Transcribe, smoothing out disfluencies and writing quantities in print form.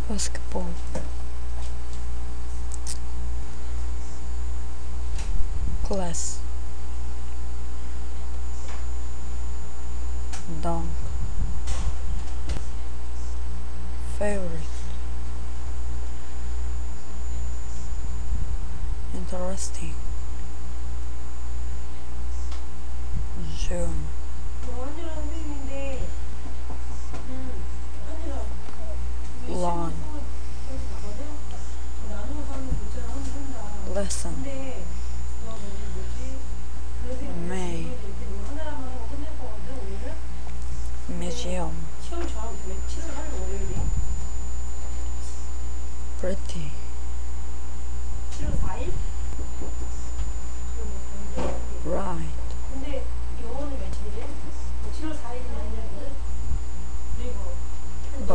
basketball, class, dunk, favorite, interesting, June, lawn, lesson, May, museum, pretty.